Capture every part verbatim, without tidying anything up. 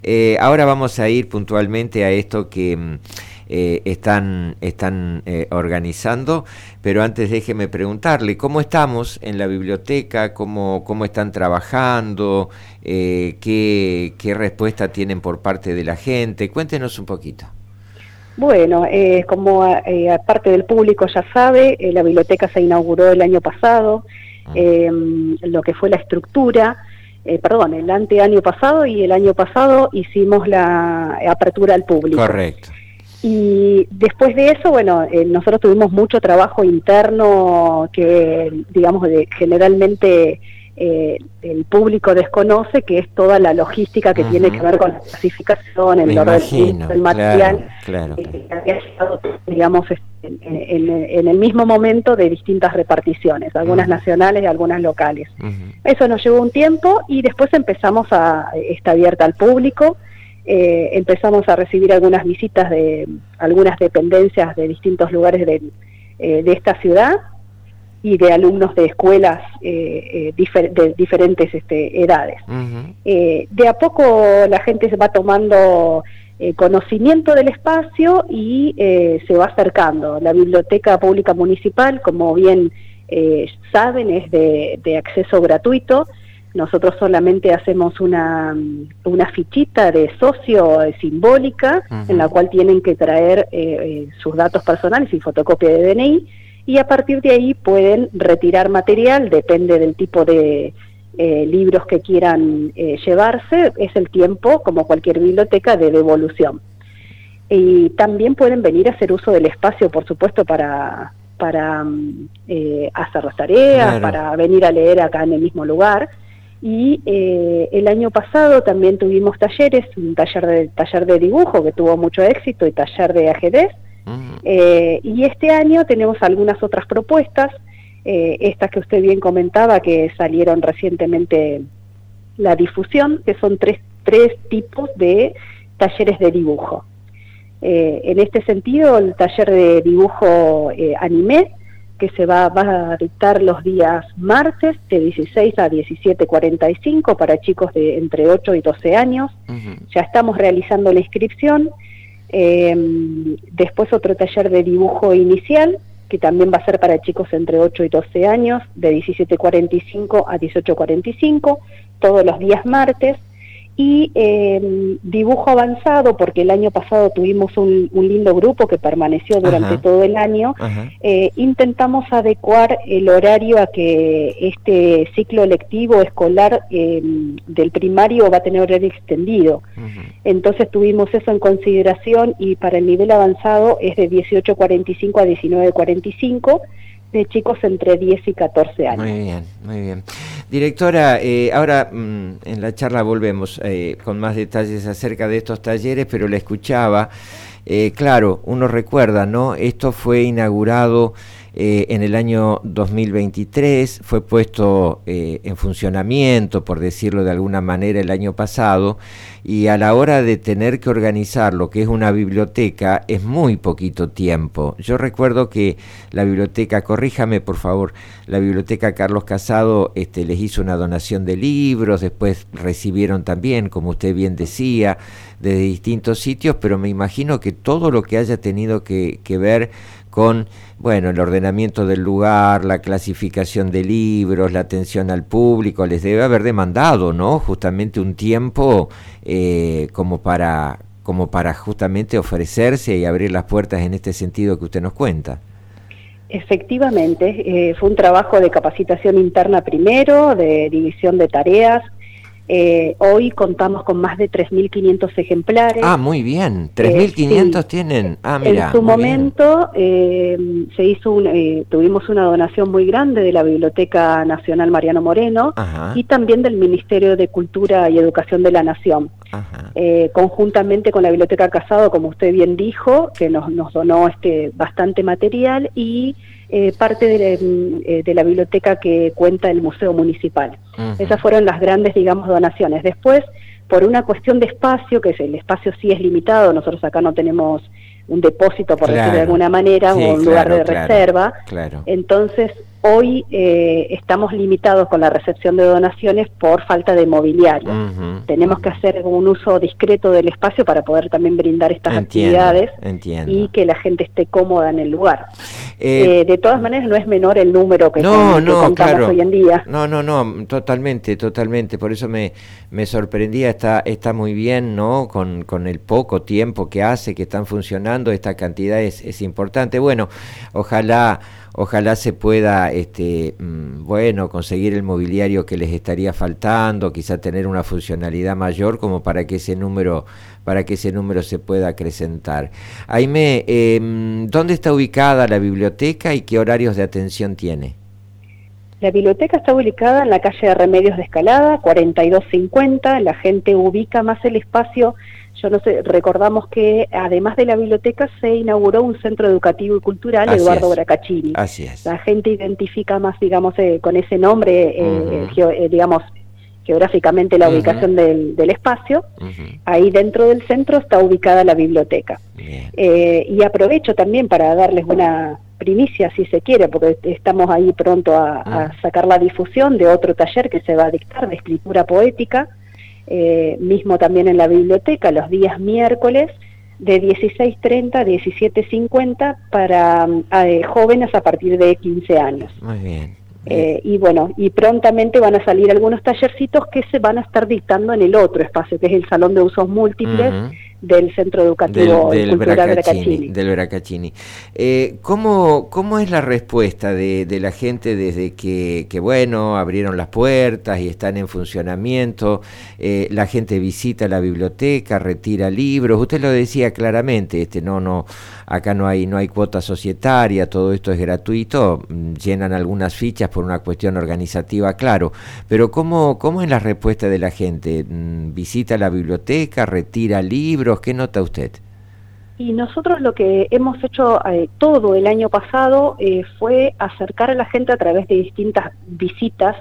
Eh, ahora vamos a ir puntualmente a esto que eh, están, están eh, organizando, pero antes déjeme preguntarle, ¿cómo estamos en la biblioteca? ¿Cómo, cómo están trabajando? Eh, ¿qué, ¿Qué respuesta tienen por parte de la gente? Cuéntenos un poquito. Bueno, eh, como eh, parte del público ya sabe, eh, la biblioteca se inauguró el año pasado, eh, lo que fue la estructura, eh, perdón, el anteaño pasado y el año pasado hicimos la apertura al público. Correcto. Y después de eso, bueno, eh, nosotros tuvimos mucho trabajo interno que, digamos, de, generalmente eh, el público desconoce, que es toda la logística que uh-huh. tiene que ver con la clasificación, el orden del material, claro, claro. Eh, que había llegado, digamos, en, en, en el mismo momento de distintas reparticiones, algunas uh-huh. nacionales y algunas locales. Uh-huh. Eso nos llevó un tiempo y después empezamos a, está abierta al público. Eh, empezamos a recibir algunas visitas de algunas dependencias de distintos lugares de, eh, de esta ciudad y de alumnos de escuelas eh, eh, difer de diferentes este, edades. Uh-huh. Eh, de a poco la gente se va tomando eh, conocimiento del espacio y eh, se va acercando. La Biblioteca Pública Municipal, como bien eh, saben, es de, de acceso gratuito. Nosotros solamente hacemos una, una fichita de socio eh, simbólica, uh-huh. en la cual tienen que traer eh, eh, sus datos personales y fotocopia de D N I, y a partir de ahí pueden retirar material, depende del tipo de eh, libros que quieran eh, llevarse, es el tiempo, como cualquier biblioteca, de devolución. Y también pueden venir a hacer uso del espacio, por supuesto, para, para eh, hacer las tareas, claro. para venir a leer acá en el mismo lugar. Y eh, el año pasado también tuvimos talleres, un taller de, taller de dibujo que tuvo mucho éxito y taller de ajedrez. Uh-huh. eh, y este año tenemos algunas otras propuestas, eh, estas que usted bien comentaba, que salieron recientemente la difusión, que son tres, tres tipos de talleres de dibujo. Eh, en este sentido, el taller de dibujo eh, anime, que se va, va a dictar los días martes de dieciséis a diecisiete cuarenta y cinco para chicos de entre ocho y doce años. Uh-huh. Ya estamos realizando la inscripción. Eh, después otro taller de dibujo inicial, que también va a ser para chicos entre ocho y doce años, de diecisiete cuarenta y cinco a dieciocho cuarenta y cinco, todos los días martes. Y eh, dibujo avanzado, porque el año pasado tuvimos un, un lindo grupo que permaneció durante Ajá. todo el año. Eh, intentamos adecuar el horario a que este ciclo lectivo escolar eh, del primario va a tener horario extendido. Ajá. Entonces tuvimos eso en consideración, y para el nivel avanzado es de dieciocho cuarenta y cinco a diecinueve cuarenta y cinco, de chicos entre diez y catorce años. Muy bien, muy bien. Directora, eh, ahora mmm, en la charla volvemos eh, con más detalles acerca de estos talleres, pero la escuchaba. Eh, claro, uno recuerda, ¿no? Esto fue inaugurado eh, en el año dos mil veintitrés, fue puesto eh, en funcionamiento, por decirlo de alguna manera, el año pasado, y a la hora de tener que organizar lo que es una biblioteca es muy poquito tiempo. Yo recuerdo que la biblioteca, corríjame por favor, la biblioteca Carlos Casado este, les hizo una donación de libros, después recibieron también, como usted bien decía, de distintos sitios, pero me imagino que todo lo que haya tenido que, que ver con, bueno, el ordenamiento del lugar, la clasificación de libros, la atención al público, les debe haber demandado, ¿no? Justamente un tiempo eh, como para, como para justamente ofrecerse y abrir las puertas en este sentido que usted nos cuenta. Efectivamente, eh, fue un trabajo de capacitación interna primero, de división de tareas. Eh, hoy contamos con más de tres mil quinientos ejemplares. Ah, muy bien, tres mil quinientos eh, sí. tienen. Ah, mira, en su momento eh, se hizo un, eh, tuvimos una donación muy grande de la Biblioteca Nacional Mariano Moreno. Ajá. Y también del Ministerio de Cultura y Educación de la Nación. Eh, conjuntamente con la Biblioteca Casado, como usted bien dijo, que nos, nos donó este bastante material, y eh, parte de, eh, de la biblioteca que cuenta el Museo Municipal. Uh-huh. Esas fueron las grandes, digamos, donaciones. Después, por una cuestión de espacio, que es el espacio sí es limitado, nosotros acá no tenemos un depósito, por claro. decirlo de alguna manera, sí, o un claro, lugar de claro, reserva, claro. Entonces hoy eh, estamos limitados con la recepción de donaciones por falta de mobiliario. Uh-huh. Tenemos que hacer un uso discreto del espacio para poder también brindar estas entiendo, actividades entiendo. y que la gente esté cómoda en el lugar. Eh, eh, de todas maneras, no es menor el número que, no, con, que no, contamos claro. hoy en día. No, no, no, totalmente, totalmente. Por eso me, me sorprendía, está, está muy bien, ¿no? Con, con el poco tiempo que hace, que están funcionando, esta cantidad es, es importante. Bueno, ojalá... Ojalá se pueda, este, bueno, conseguir el mobiliario que les estaría faltando, quizá tener una funcionalidad mayor como para que ese número, para que ese número se pueda acrecentar. Aimé, eh, ¿dónde está ubicada la biblioteca y qué horarios de atención tiene? La biblioteca está ubicada en la calle de Remedios de Escalada, cuarenta y dos cincuenta. La gente ubica más el espacio. Yo no sé, recordamos que además de la biblioteca se inauguró un centro educativo y cultural, Así Eduardo es. Bracaccini. Así es. La gente identifica más, digamos, eh, con ese nombre, eh, uh-huh. geo, eh, digamos, geográficamente la uh-huh. ubicación del, del espacio. Uh-huh. Ahí dentro del centro está ubicada la biblioteca. Eh, y aprovecho también para darles una primicia, si se quiere, porque estamos ahí pronto a, uh-huh. a sacar la difusión de otro taller que se va a dictar de escritura poética, Eh, mismo también en la biblioteca, los días miércoles, de dieciséis treinta a diecisiete cincuenta para eh, jóvenes a partir de quince años. Muy bien. Eh, y bueno, y prontamente van a salir algunos tallercitos que se van a estar dictando en el otro espacio, que es el Salón de Usos Múltiples, uh-huh. del Centro Educativo del, del Cultural Bracaccini, Bracaccini. Del Bracaccini. Eh, ¿cómo, ¿Cómo es la respuesta de, de la gente desde que, que, bueno, abrieron las puertas y están en funcionamiento? Eh, la gente visita la biblioteca, retira libros. Usted lo decía claramente, este, no, no, acá no hay, no hay cuota societaria, todo esto es gratuito, llenan algunas fichas por una cuestión organizativa, claro. Pero ¿cómo, cómo es la respuesta de la gente? ¿Visita la biblioteca, retira libros? ¿Qué nota usted? Y nosotros lo que hemos hecho eh, todo el año pasado eh, fue acercar a la gente a través de distintas visitas,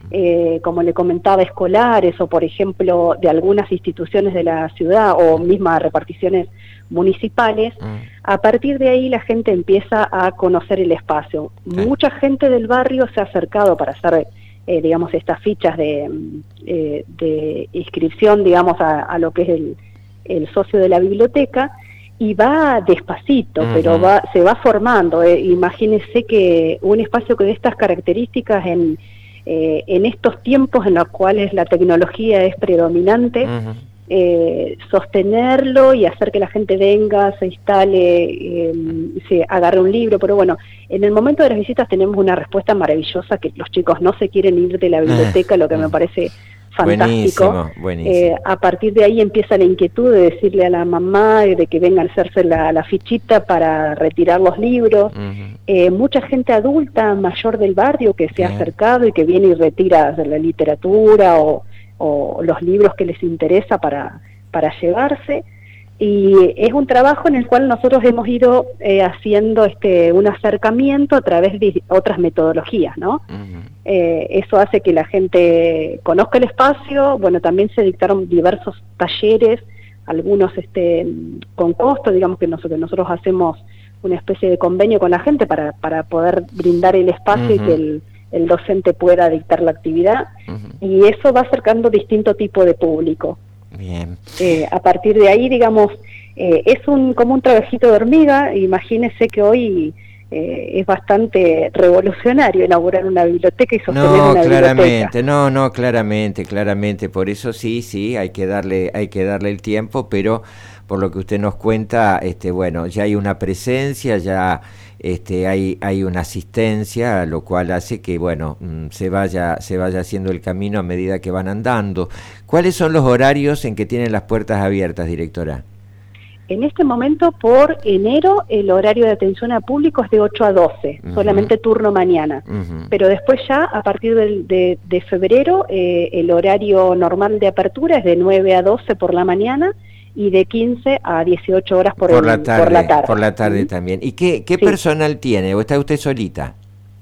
eh, como le comentaba, escolares o por ejemplo de algunas instituciones de la ciudad o mismas reparticiones municipales. Mm. A partir de ahí la gente empieza a conocer el espacio. Sí. Mucha gente del barrio se ha acercado para hacer, eh, digamos, estas fichas de, eh, de inscripción, digamos, a, a lo que es el el socio de la biblioteca, y va despacito, uh-huh. pero va se va formando. Eh, imagínese que un espacio de estas características en, eh, en estos tiempos en los cuales la tecnología es predominante, uh-huh. eh, sostenerlo y hacer que la gente venga, se instale, eh, se agarre un libro, pero bueno, en el momento de las visitas tenemos una respuesta maravillosa, que los chicos no se quieren ir de la biblioteca, lo que me parece fantástico. Buenísimo, buenísimo. Eh, a partir de ahí empieza la inquietud de decirle a la mamá de que vengan a hacerse la, la fichita para retirar los libros. Uh-huh. Eh, mucha gente adulta, mayor del barrio, que se Bien. ha acercado y que viene y retira la literatura o, o los libros que les interesa para, para llevarse. Y es un trabajo en el cual nosotros hemos ido eh, haciendo este un acercamiento a través de otras metodologías, ¿no? Uh-huh. Eh, eso hace que la gente conozca el espacio. Bueno, también se dictaron diversos talleres, algunos este con costo, digamos que nosotros, nosotros hacemos una especie de convenio con la gente para, para poder brindar el espacio uh-huh. y que el, el docente pueda dictar la actividad. Uh-huh. Y eso va acercando distinto tipo de público. Bien. Eh, a partir de ahí, digamos, eh, es un como un trabajito de hormiga. Imagínese que hoy eh, es bastante revolucionario inaugurar una biblioteca y sostener no, una claramente, biblioteca. No, no, claramente, claramente. Por eso sí, sí, hay que darle, hay que darle el tiempo, pero por lo que usted nos cuenta, este, bueno, ya hay una presencia, ya este, hay, hay una asistencia, lo cual hace que, bueno, se vaya, se vaya haciendo el camino a medida que van andando. ¿Cuáles son los horarios en que tienen las puertas abiertas, directora? En este momento, por enero, el horario de atención a público es de ocho a doce, uh-huh. solamente turno mañana. Uh-huh. Pero después ya, a partir del, de, de febrero, eh, el horario normal de apertura es de nueve a doce por la mañana, y de quince a dieciocho horas por, por, el, la, tarde, por la tarde. Por la tarde ¿sí? también. ¿Y qué, qué sí. personal tiene? ¿O está usted solita?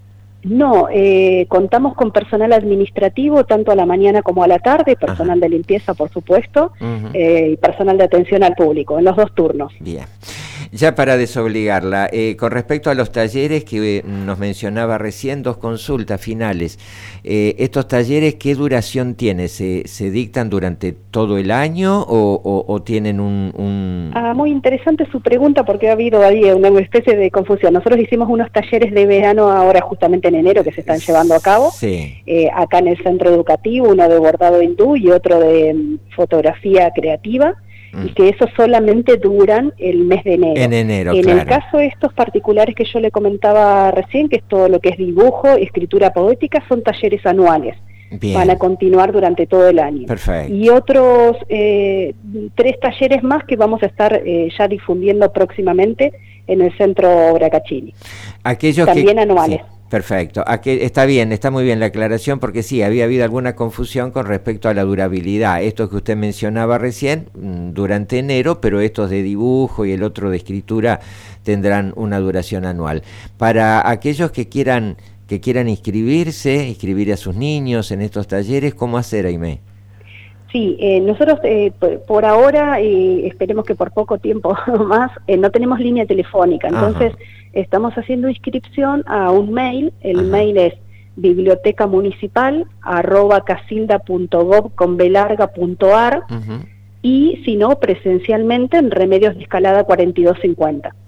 No, eh, contamos con personal administrativo tanto a la mañana como a la tarde, personal Ajá. de limpieza, por supuesto, uh-huh. eh, y personal de atención al público, en los dos turnos. Bien. Ya para desobligarla, eh, con respecto a los talleres que eh, nos mencionaba recién, dos consultas finales. Eh, ¿Estos talleres qué duración tienen? ¿Se, se dictan durante todo el año o, o, o tienen un, un...? Ah, muy interesante su pregunta porque ha habido ahí una especie de confusión. Nosotros hicimos unos talleres de verano ahora justamente en enero que se están llevando a cabo. Sí. Eh, acá en el centro educativo, uno de bordado hindú y otro de um, fotografía creativa. Mm. Y que esos solamente duran el mes de enero. En enero, En claro. el caso de estos particulares que yo le comentaba recién, que es todo lo que es dibujo, escritura poética, son talleres anuales. Bien. Van a continuar durante todo el año. Perfecto. Y otros eh, tres talleres más que vamos a estar eh, ya difundiendo próximamente en el centro Bracaccini. Aquellos También que, anuales. Sí. Perfecto, Aquí está bien, está muy bien la aclaración porque sí, había habido alguna confusión con respecto a la durabilidad. Esto que usted mencionaba recién, durante enero, pero estos de dibujo y el otro de escritura tendrán una duración anual. Para aquellos que quieran que quieran inscribirse, inscribir a sus niños en estos talleres, ¿cómo hacer, Aimé? Sí, eh, nosotros eh, por, por ahora, eh, esperemos que por poco tiempo más, eh, no tenemos línea telefónica, entonces Ajá. estamos haciendo inscripción a un mail, el Ajá. mail es biblioteca municipal arroba casilda punto gov con b larga punto ar uh-huh. y si no, presencialmente en Remedios de Escalada cuarenta y dos cincuenta.